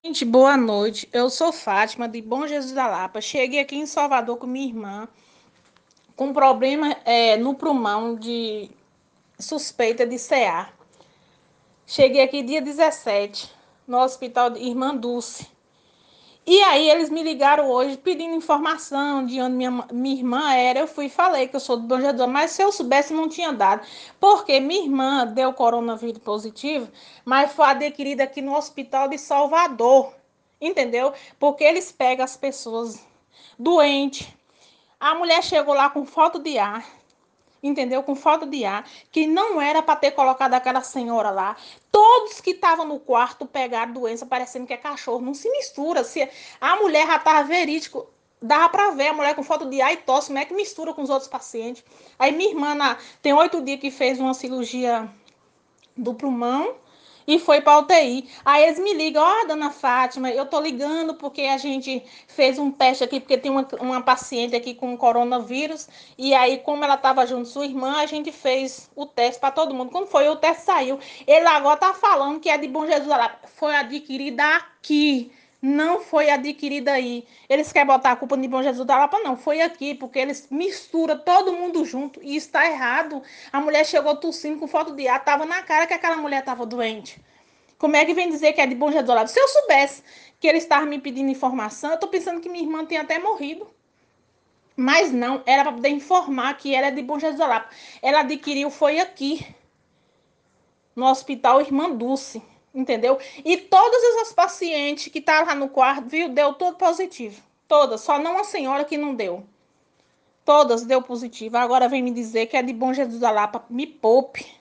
Gente, boa noite. Eu sou Fátima, de Bom Jesus da Lapa. Cheguei aqui em Salvador com minha irmã, com problema no pulmão de suspeita de CA. Cheguei aqui dia 17, no hospital de Irmã Dulce. E aí eles me ligaram hoje pedindo informação de onde minha irmã era. Eu fui e falei que eu sou do Bom Jesus, mas se eu soubesse não tinha dado. Porque minha irmã deu coronavírus positivo, mas foi adquirida aqui no hospital de Salvador. Entendeu? Porque eles pegam as pessoas doentes. A mulher chegou lá com falta de ar, entendeu? Com falta de ar, que não era para ter colocado aquela senhora lá. Todos que estavam no quarto pegaram doença, parecendo que é cachorro. Não se mistura. Se a mulher já estava verídico, dava para ver a mulher com falta de ar e tosse, como é que mistura com os outros pacientes. Aí minha irmã tem 8 dias que fez uma cirurgia do pulmão e foi para UTI. Aí eles me ligam, ó, dona Fátima, eu tô ligando porque a gente fez um teste aqui, porque tem uma paciente aqui com coronavírus, e aí, como ela estava junto com sua irmã, a gente fez o teste para todo mundo. Quando foi, o teste saiu. Ele agora tá falando que é de Bom Jesus lá. Foi adquirida aqui. Não foi adquirida aí. Eles querem botar a culpa de Bom Jesus da Lapa, não. Foi aqui, porque eles misturam todo mundo junto e isso está errado. A mulher chegou tossindo com falta de ar, tava na cara que aquela mulher estava doente. Como é que vem dizer que é de Bom Jesus da Lapa? Se eu soubesse que eles estavam me pedindo informação, eu tô pensando que minha irmã tinha até morrido. Mas não, era para poder informar que ela é de Bom Jesus da Lapa. Ela adquiriu, foi aqui, no hospital Irmã Dulce, entendeu? E todas essas pacientes que estavam lá no quarto, viu, deu tudo positivo. Todas, só não a senhora que não deu. Todas deu positivo. Agora vem me dizer que é de Bom Jesus da Lapa. Me poupe.